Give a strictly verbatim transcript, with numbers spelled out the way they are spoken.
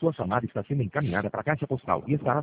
Sua chamada está sendo encaminhada para a caixa postal e estará